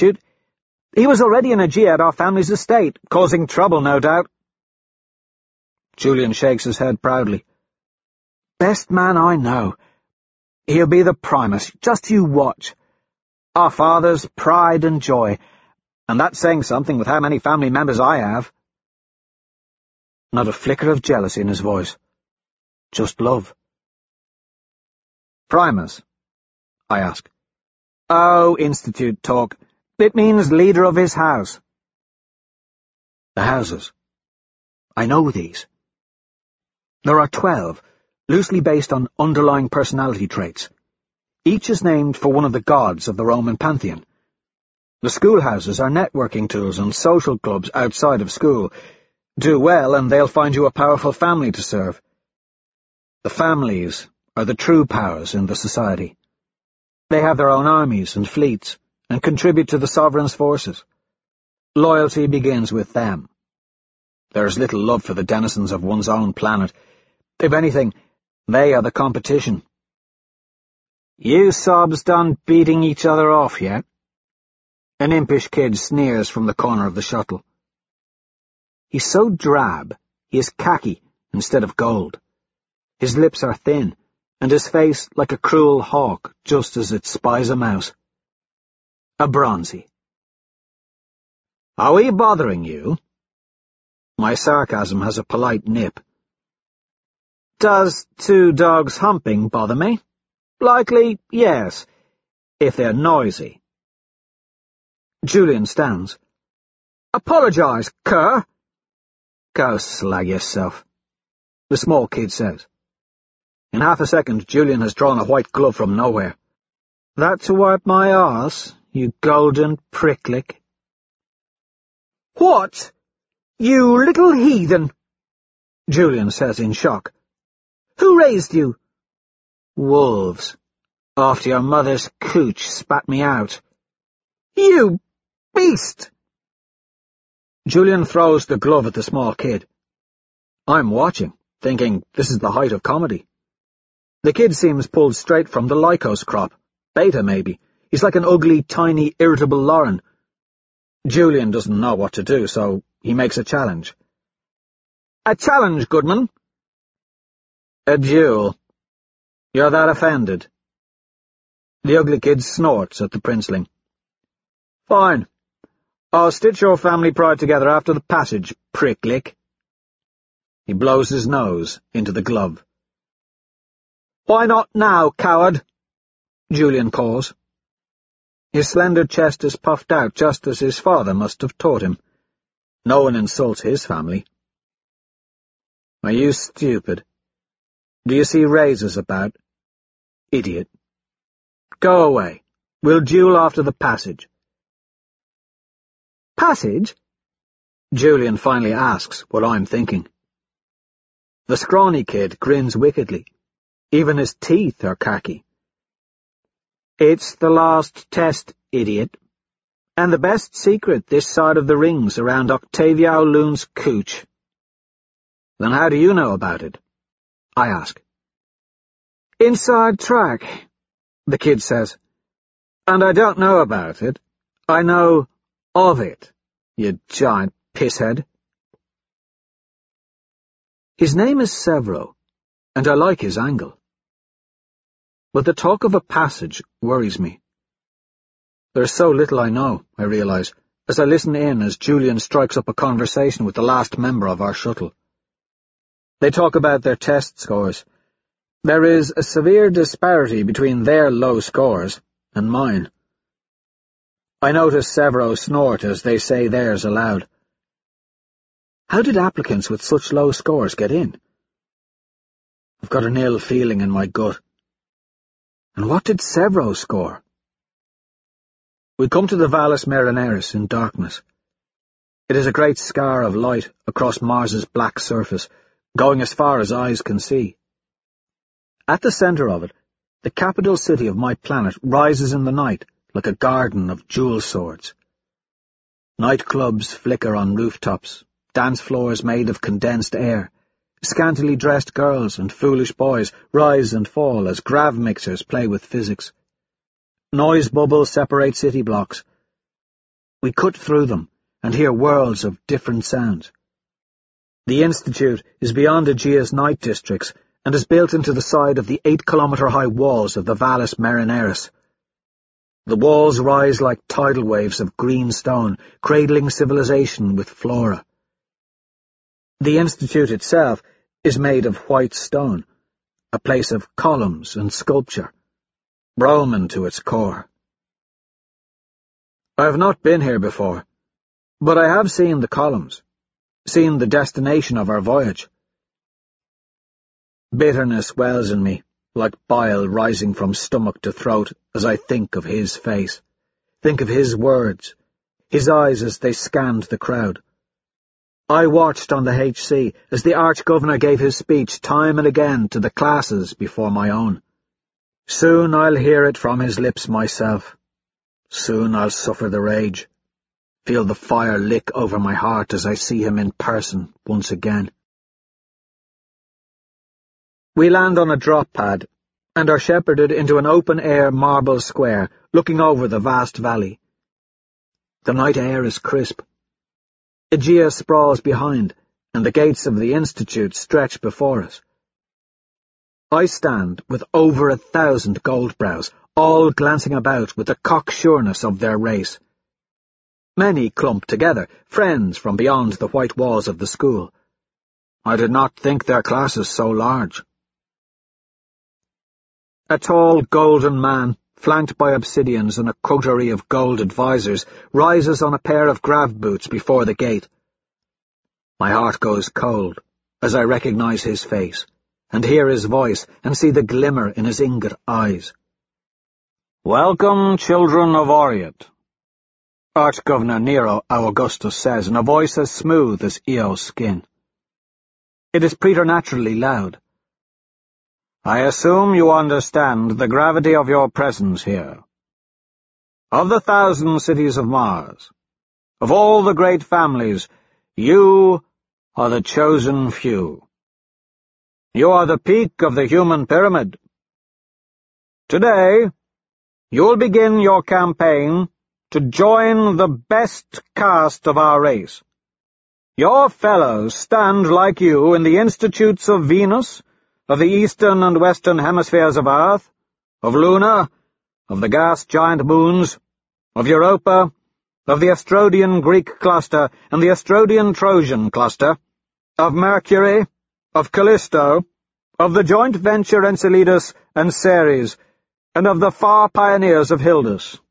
Institute. He was already an Aegean at our family's estate, causing trouble, no doubt." Julian shakes his head proudly. "Best man I know. He'll be the Primus, just you watch. Our father's pride and joy, and that's saying something with how many family members I have." Not a flicker of jealousy in his voice. Just love. "Primus?" I ask. "Oh, Institute talk. It means leader of his house." The houses. I know these. There are 12, loosely based on underlying personality traits. Each is named for one of the gods of the Roman pantheon. The schoolhouses are networking tools and social clubs outside of school. Do well and they'll find you a powerful family to serve. The families are the true powers in the society. They have their own armies and fleets, and contribute to the sovereign's forces. Loyalty begins with them. There's little love for the denizens of one's own planet. If anything, they are the competition. "You sobs done beating each other off yet?" An impish kid sneers from the corner of the shuttle. He's so drab, he is khaki instead of gold. His lips are thin, and his face like a cruel hawk just as it spies a mouse. A bronzy. "Are we bothering you?" My sarcasm has a polite nip. "Does two dogs humping bother me? Likely, yes, if they're noisy." Julian stands. "Apologise, cur." "Go slag yourself," the small kid says. In half a second, Julian has drawn a white glove from nowhere. "That to wipe my arse, you golden pricklick?" "What? You little heathen!" Julian says in shock. "Who raised you?" "Wolves. After your mother's cooch spat me out." "You beast!" Julian throws the glove at the small kid. I'm watching, thinking this is the height of comedy. The kid seems pulled straight from the Lycos crop. Beta, maybe. He's like an ugly, tiny, irritable Lauren. Julian doesn't know what to do, so he makes a challenge. "A challenge, Goodman?" "A duel. You're that offended?" The ugly kid snorts at the princeling. "Fine. I'll stitch your family pride together after the passage, pricklick." He blows his nose into the glove. "Why not now, coward?" Julian calls. His slender chest is puffed out just as his father must have taught him. No one insults his family. "Are you stupid? Do you see razors about? Idiot. Go away. We'll duel after the passage." "Passage?" Julian finally asks what I'm thinking. The scrawny kid grins wickedly. Even his teeth are khaki. "It's the last test, idiot. And the best secret this side of the rings around Octavia O'Loon's cooch." "Then how do you know about it?" I ask. "Inside track," the kid says. "And I don't know about it. I know of it, you giant pisshead." His name is Severo, and I like his angle. But the talk of a passage worries me. There's so little I know, I realize, as I listen in as Julian strikes up a conversation with the last member of our shuttle. They talk about their test scores. There is a severe disparity between their low scores and mine. I notice Severo snort as they say theirs aloud. How did applicants with such low scores get in? I've got an ill feeling in my gut. And what did Severo score? We come to the Valles Marineris in darkness. It is a great scar of light across Mars's black surface, going as far as eyes can see. At the centre of it, the capital city of my planet rises in the night like a garden of jewel swords. Nightclubs flicker on rooftops, dance floors made of condensed air. Scantily dressed girls and foolish boys rise and fall as grav mixers play with physics. Noise bubbles separate city blocks. We cut through them and hear worlds of different sounds. The Institute is beyond Aegea's night districts and is built into the side of the 8-kilometre-high walls of the Valles Marineris. The walls rise like tidal waves of green stone, cradling civilization with flora. The Institute itself is made of white stone, a place of columns and sculpture, Roman to its core. I have not been here before, but I have seen the columns, seen the destination of our voyage. Bitterness wells in me, like bile rising from stomach to throat as I think of his face, think of his words, his eyes as they scanned the crowd. I watched on the HC as the Arch-Governor gave his speech time and again to the classes before my own. Soon I'll hear it from his lips myself. Soon I'll suffer the rage, feel the fire lick over my heart as I see him in person once again. We land on a drop pad and are shepherded into an open-air marble square looking over the vast valley. The night air is crisp. Aegea sprawls behind, and the gates of the Institute stretch before us. I stand with over 1,000 gold-brows, all glancing about with the cocksureness of their race. Many clump together, friends from beyond the white walls of the school. I did not think their classes so large. A tall golden man, flanked by obsidians and a coterie of gold advisers, rises on a pair of grav boots before the gate. My heart goes cold as I recognize his face, and hear his voice, and see the glimmer in his ingot eyes. "Welcome, children of Oriet," Arch-Governor Nero Augustus says in a voice as smooth as Eo's skin. It is preternaturally loud. "I assume you understand the gravity of your presence here. Of the 1,000 cities of Mars, of all the great families, you are the chosen few. You are the peak of the human pyramid. Today, you'll begin your campaign to join the best caste of our race. Your fellows stand like you in the institutes of Venus, of the eastern and western hemispheres of Earth, of Luna, of the gas-giant moons, of Europa, of the Astrodian Greek cluster and the Astrodian Trojan cluster, of Mercury, of Callisto, of the joint venture Enceladus and Ceres, and of the far pioneers of Hildus.